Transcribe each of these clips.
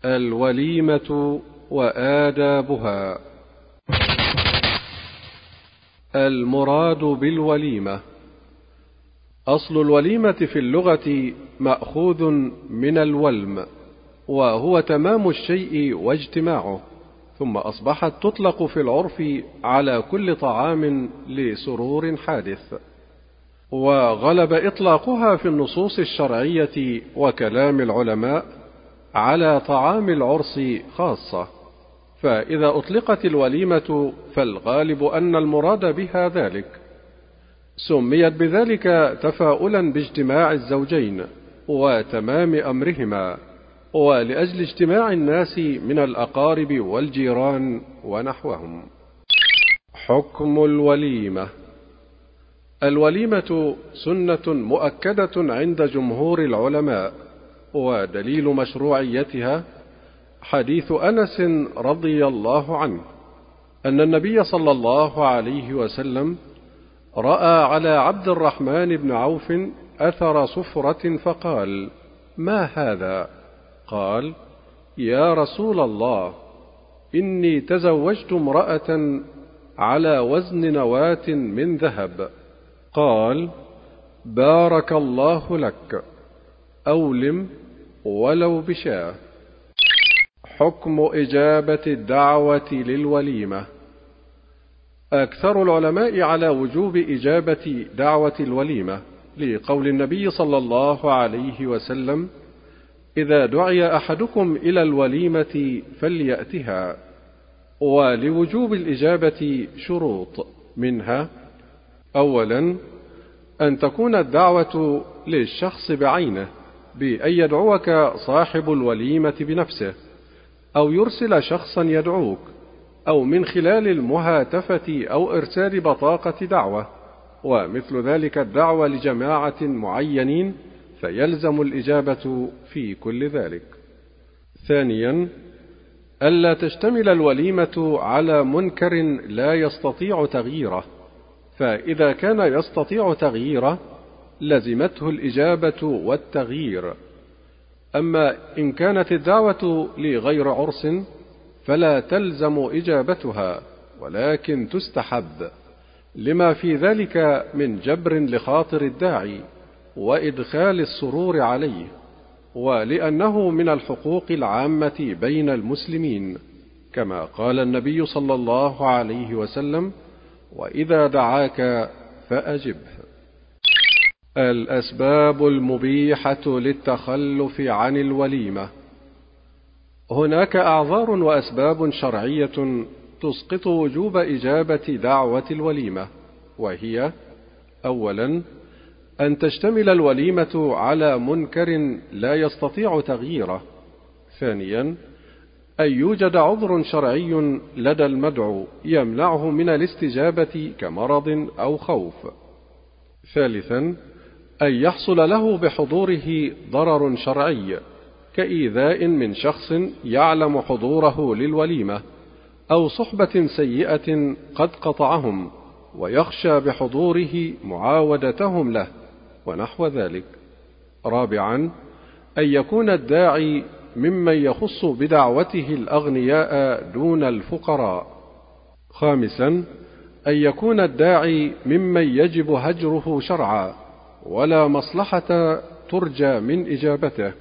الوليمة وآدابها. المراد بالوليمة: أصل الوليمة في اللغة مأخوذ من الولم، وهو تمام الشيء واجتماعه، ثم أصبحت تطلق في العرف على كل طعام لسرور حادث، وغلب إطلاقها في النصوص الشرعية وكلام العلماء على طعام العرس خاصة. فإذا أطلقت الوليمة فالغالب أن المراد بها ذلك. سميت بذلك تفاؤلا باجتماع الزوجين وتمام أمرهما، ولأجل اجتماع الناس من الأقارب والجيران ونحوهم. حكم الوليمة: الوليمة سنة مؤكدة عند جمهور العلماء، ودليل مشروعيتها حديث أنس رضي الله عنه أن النبي صلى الله عليه وسلم رأى على عبد الرحمن بن عوف أثر صفرة فقال: ما هذا؟ قال: يا رسول الله، إني تزوجت امرأة على وزن نواة من ذهب. قال: بارك الله لك، أولم ولو بشاة. حكم إجابة الدعوة للوليمة: أكثر العلماء على وجوب إجابة دعوة الوليمة، لقول النبي صلى الله عليه وسلم: إذا دعي أحدكم إلى الوليمة فليأتها. ولوجوب الإجابة شروط، منها: أولا، أن تكون الدعوة للشخص بعينه، بأن يدعوك صاحب الوليمة بنفسه، أو يرسل شخصا يدعوك، أو من خلال المهاتفة أو إرسال بطاقة دعوة، ومثل ذلك الدعوة لجماعة معينين، فيلزم الإجابة في كل ذلك. ثانيا، ألا تشتمل الوليمة على منكر لا يستطيع تغييره، فإذا كان يستطيع تغييره لزمته الإجابة والتغيير. أما إن كانت الدعوة لغير عرس فلا تلزم إجابتها، ولكن تستحب، لما في ذلك من جبر لخاطر الداعي وإدخال السرور عليه، ولأنه من الحقوق العامة بين المسلمين، كما قال النبي صلى الله عليه وسلم: وإذا دعاك فأجبه. الأسباب المبيحة للتخلف عن الوليمة: هناك أعذار وأسباب شرعية تسقط وجوب إجابة دعوة الوليمة، وهي: أولا، أن تشتمل الوليمة على منكر لا يستطيع تغييره. ثانيا، أن يوجد عذر شرعي لدى المدعو يمنعه من الاستجابة كمرض أو خوف. ثالثا، أن يحصل له بحضوره ضرر شرعي، كإيذاء من شخص يعلم حضوره للوليمة، أو صحبة سيئة قد قطعهم ويخشى بحضوره معاودتهم له، ونحو ذلك. رابعا، أن يكون الداعي ممن يخص بدعوته الأغنياء دون الفقراء. خامسا، أن يكون الداعي ممن يجب هجره شرعا، ولا مصلحة ترجى من إجابته.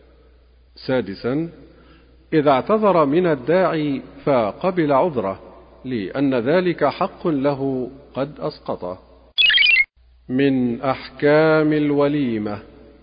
سادسا، إذا اعتذر من الداعي فقبل عذره، لأن ذلك حق له قد أسقطه. من أحكام الوليمة: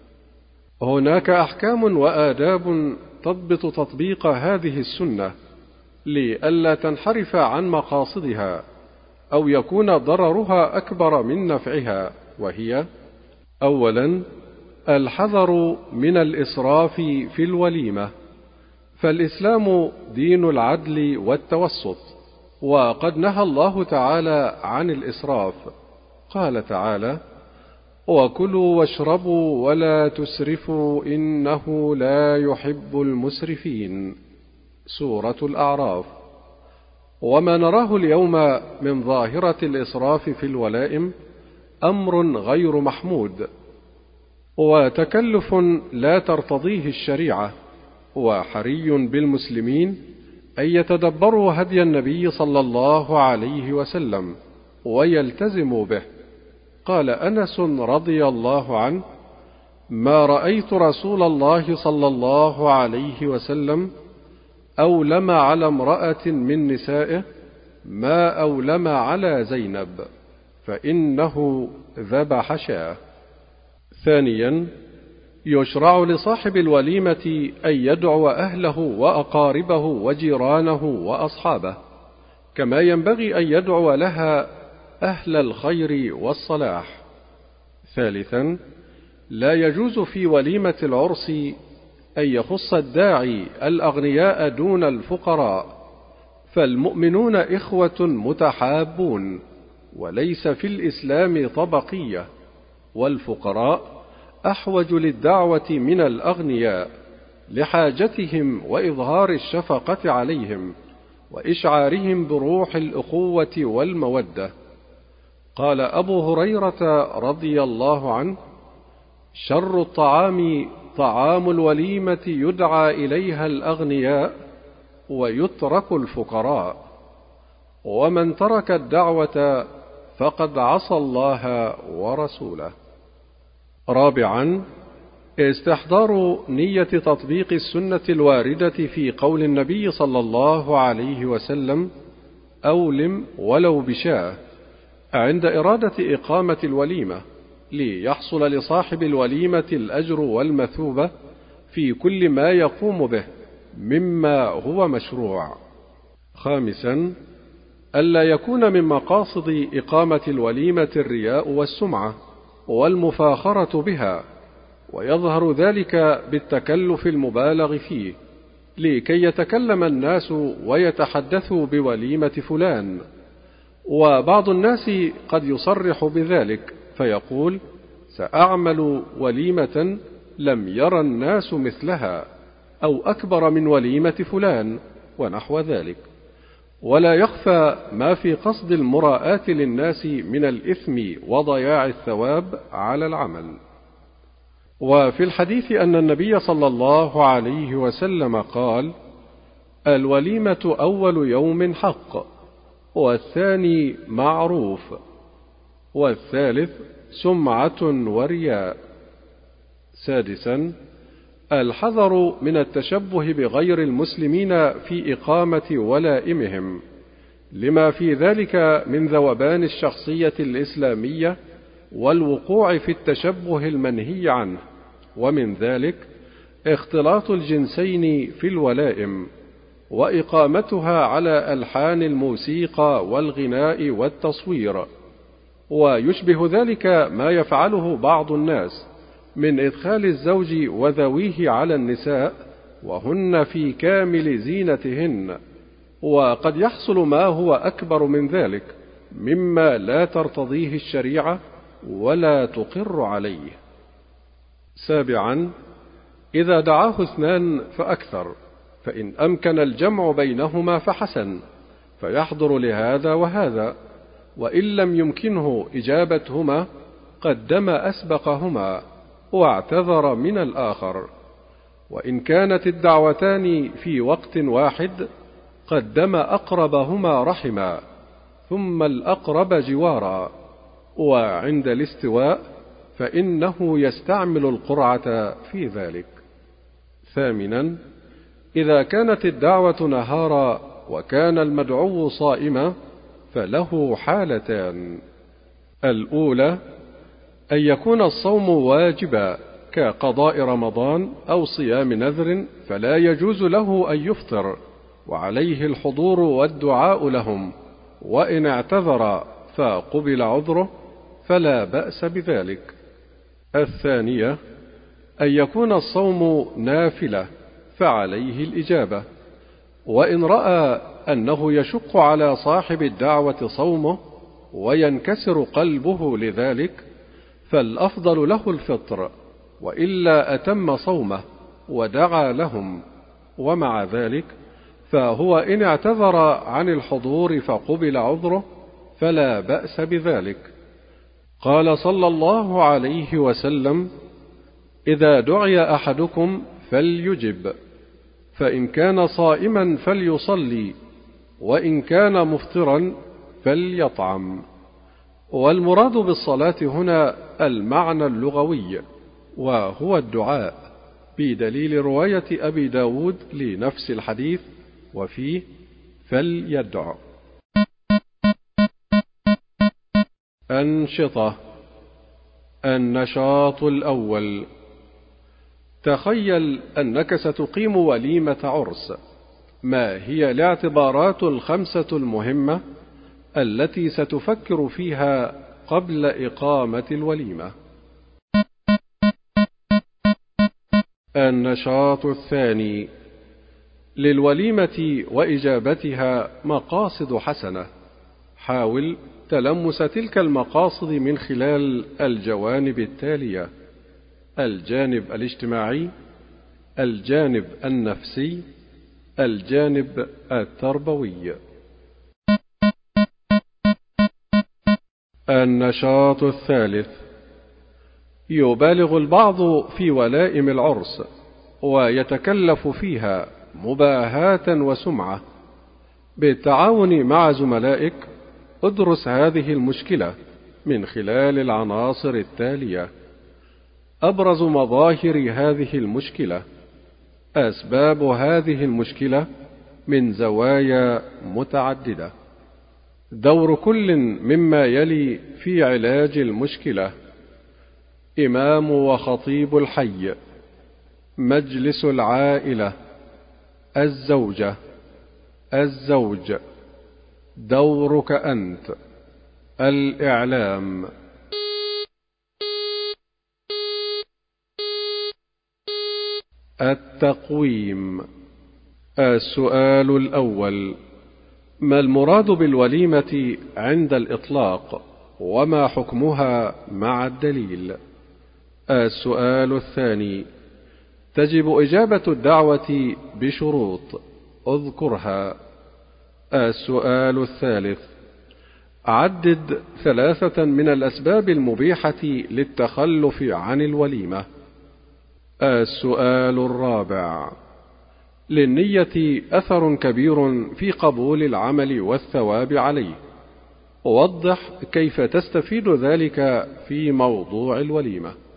هناك أحكام وآداب تضبط تطبيق هذه السنة لئلا تنحرف عن مقاصدها، أو يكون ضررها أكبر من نفعها، وهي: أولا، الحذر من الإسراف في الوليمة، فالإسلام دين العدل والتوسط، وقد نهى الله تعالى عن الإسراف. قال تعالى: وكلوا واشربوا ولا تسرفوا إنه لا يحب المسرفين، سورة الأعراف. وما نراه اليوم من ظاهرة الإسراف في الولائم أمر غير محمود، وتكلف لا ترتضيه الشريعة، وحري بالمسلمين أن يتدبروا هدي النبي صلى الله عليه وسلم ويلتزموا به. قال أنس رضي الله عنه: ما رأيت رسول الله صلى الله عليه وسلم أولم على امرأة من نسائه ما أولم على زينب، فإنه ذبح شاة. ثانيا، يشرع لصاحب الوليمة أن يدعو أهله وأقاربه وجيرانه وأصحابه، كما ينبغي أن يدعو لها أهل الخير والصلاح. ثالثا، لا يجوز في وليمة العرس أن يخص الداعي الأغنياء دون الفقراء، فالمؤمنون إخوة متحابون، وليس في الإسلام طبقية، والفقراء أحوج للدعوة من الأغنياء لحاجتهم وإظهار الشفقة عليهم وإشعارهم بروح الأخوة والمودة. قال أبو هريرة رضي الله عنه: شر الطعام طعام الوليمة يدعى إليها الأغنياء ويترك الفقراء، ومن ترك الدعوة فقد عصى الله ورسوله. رابعا، استحضار نية تطبيق السنة الواردة في قول النبي صلى الله عليه وسلم: أولم ولو بشاة، عند إرادة إقامة الوليمة، ليحصل لصاحب الوليمة الأجر والمثوبة في كل ما يقوم به مما هو مشروع. خامسا، ألا يكون من مقاصد إقامة الوليمة الرياء والسمعة والمفاخرة بها، ويظهر ذلك بالتكلف المبالغ فيه، لكي يتكلم الناس ويتحدثوا بوليمة فلان. وبعض الناس قد يصرح بذلك فيقول: سأعمل وليمة لم ير الناس مثلها، أو أكبر من وليمة فلان، ونحو ذلك، ولا يخفى ما في قصد المراءة للناس من الإثم وضياع الثواب على العمل. وفي الحديث أن النبي صلى الله عليه وسلم قال: الوليمة أول يوم حق، والثاني معروف، والثالث سمعة ورياء. سادسا، الحذر من التشبه بغير المسلمين في إقامة ولائمهم، لما في ذلك من ذوبان الشخصية الإسلامية والوقوع في التشبه المنهي عنه، ومن ذلك اختلاط الجنسين في الولائم، وإقامتها على ألحان الموسيقى والغناء والتصوير. ويشبه ذلك ما يفعله بعض الناس من إدخال الزوج وذويه على النساء وهن في كامل زينتهن، وقد يحصل ما هو أكبر من ذلك مما لا ترتضيه الشريعة ولا تقر عليه. سابعا، إذا دعاه اثنان فأكثر، فإن أمكن الجمع بينهما فحسن، فيحضر لهذا وهذا، وإن لم يمكنه إجابتهما قدم أسبقهما واعتذر من الآخر، وإن كانت الدعوتان في وقت واحد قدم أقربهما رحما ثم الأقرب جوارا، وعند الاستواء فإنه يستعمل القرعة في ذلك. ثامنا، إذا كانت الدعوة نهارا وكان المدعو صائما فله حالتان: الأولى أن يكون الصوم واجبا كقضاء رمضان أو صيام نذر، فلا يجوز له أن يفطر، وعليه الحضور والدعاء لهم، وإن اعتذر فقبل عذره فلا بأس بذلك. الثانية أن يكون الصوم نافلة، فعليه الإجابة، وإن رأى أنه يشق على صاحب الدعوة صومه وينكسر قلبه لذلك فالأفضل له الفطر، وإلا أتم صومه ودعا لهم، ومع ذلك فهو إن اعتذر عن الحضور فقبل عذره فلا بأس بذلك. قال صلى الله عليه وسلم: إذا دعي أحدكم فليجب، فإن كان صائما فليصلي، وإن كان مفطرا فليطعم. والمراد بالصلاة هنا المعنى اللغوي، وهو الدعاء، بدليل رواية أبي داود لنفس الحديث وفيه فليدع. أنشطة. النشاط الأول: تخيل أنك ستقيم وليمة عرس. ما هي الاعتبارات الخمسة المهمة التي ستفكر فيها قبل إقامة الوليمة؟ النشاط الثاني: للوليمة وإجابتها مقاصد حسنة. حاول تلمس تلك المقاصد من خلال الجوانب التالية: الجانب الاجتماعي، الجانب النفسي، الجانب التربوي. النشاط الثالث: يبالغ البعض في ولائم العرس ويتكلف فيها مباهاة وسمعة. بالتعاون مع زملائك ادرس هذه المشكلة من خلال العناصر التالية: أبرز مظاهر هذه المشكلة، أسباب هذه المشكلة من زوايا متعددة، دور كل مما يلي في علاج المشكلة: إمام وخطيب الحي، مجلس العائلة، الزوجة، الزوج، دورك أنت، الإعلام. التقويم. السؤال الأول: ما المراد بالوليمة عند الإطلاق، وما حكمها مع الدليل؟ السؤال الثاني: تجب إجابة الدعوة بشروط، اذكرها. السؤال الثالث: عدد 3 من الأسباب المبيحة للتخلف عن الوليمة. السؤال الرابع: للنية أثر كبير في قبول العمل والثواب عليه، وضح كيف تستفيد ذلك في موضوع الوليمة.